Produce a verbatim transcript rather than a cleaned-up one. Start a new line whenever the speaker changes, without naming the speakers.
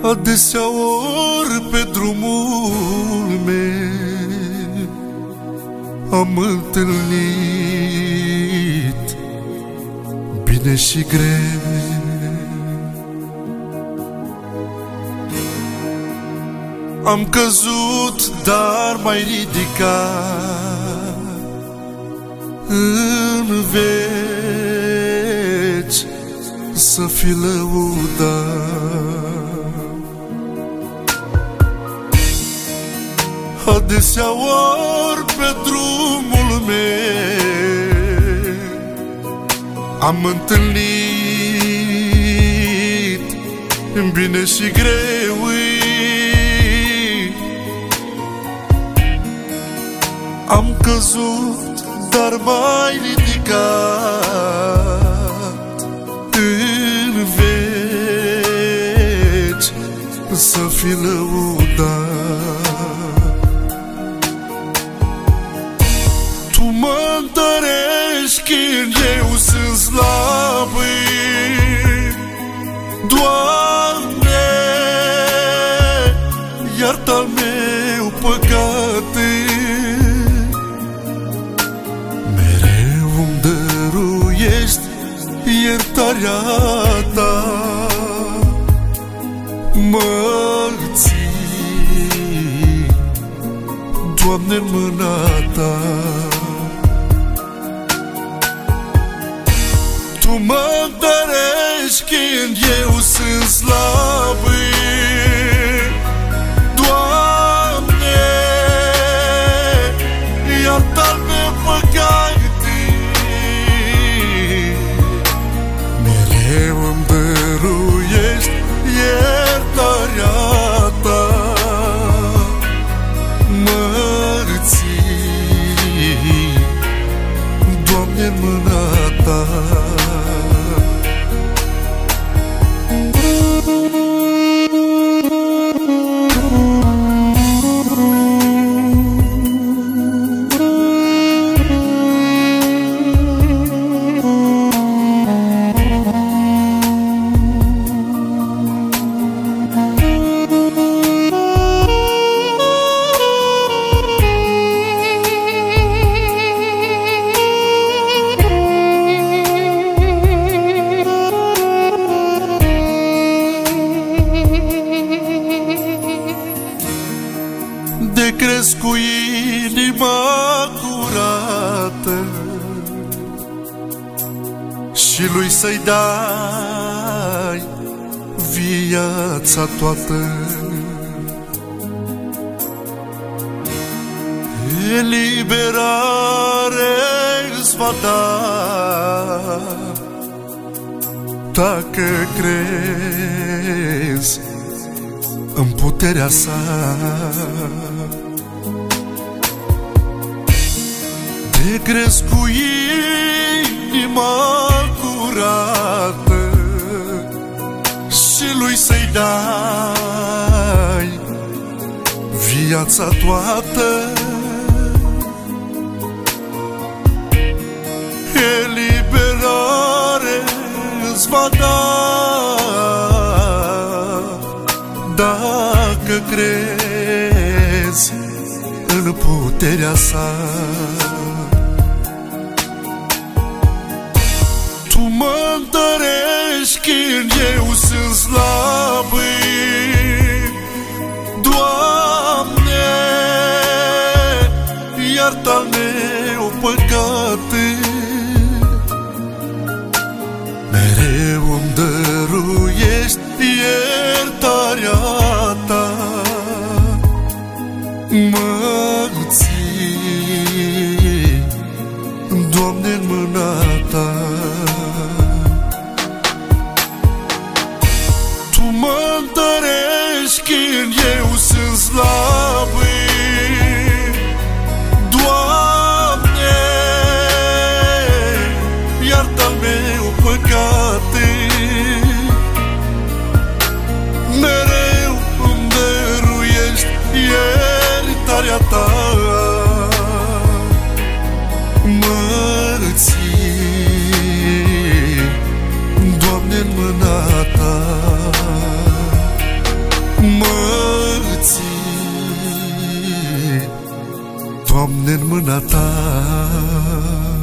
Adesea ori pe drumul meu am întâlnit bine și greu. Am căzut, dar mai ridicat în veci să fi lăudat. Adesea ori pe drumul meu am întâlnit bine și greu. Am căzut, dar mai ridicat în veci să fi lăudat. Tu mă întărești când eu sunt slab, Doamne, iartă al meu păcate. Mereu îmi dăruiești iertarea Ta, mă ții, Doamne, în mâna Ta. Tu mă întărești când eu sunt slab, Doamne, iartă-al meu păcate. Mereu îmi dăruiești iertarea Ta, mă ții, Doamne, în mâna Ta. De crezi cu inima curată și lui să-i dai viața toată. Eliberare îți va da dacă crezi în puterea Sa. De crezi cu inima curată și lui să-i dai viața toată. Eliberare îți va da dacă crezi în puterea Sa. Tu mă întărești când eu sunt slab, Doamne, iartă-al meu păcate. Mereu îmi dăruiești iertarea Ta, mă ții, Doamne, în mâna Ta. Tu mă întărești când eu sunt slab, Doamne, iartă-al meu păcate. mă ții, Doamne, în mâna Ta.